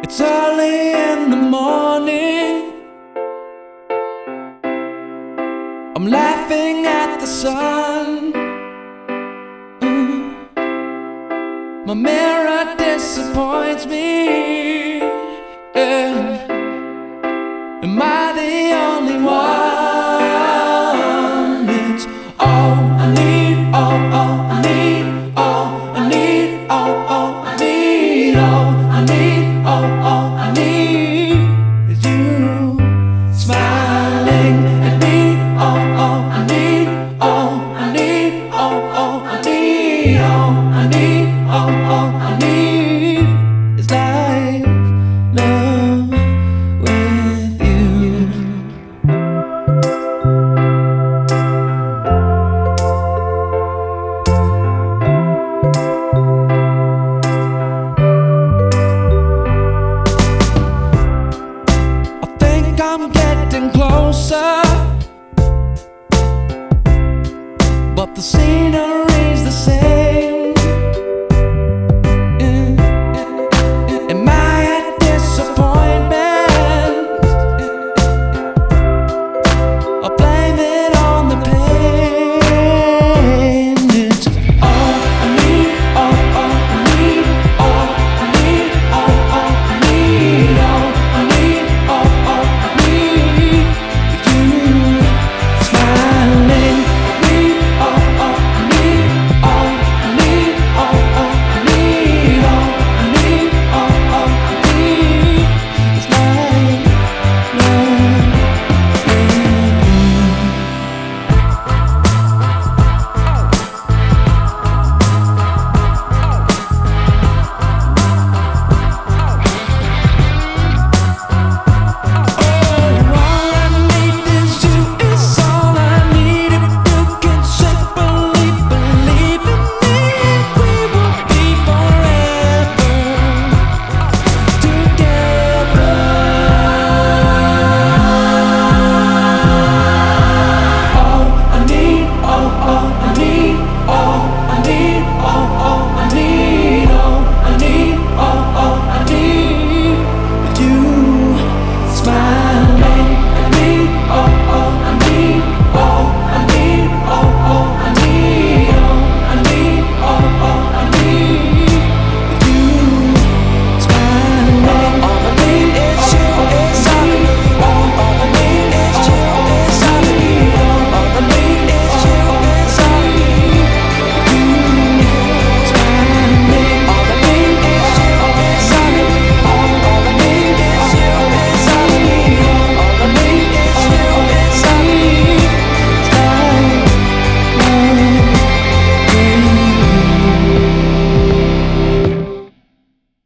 It's early in the morning. I'm laughing at the sun. My mirror disappoints me. Yeah. Am I the only one? It's all I need, all I need, all I need, all I need, all I need, all I need is you smiling at me. All I need, all I need, all I need, all I need, all I need is life, love with you. I think I'm getting closer, but the scenery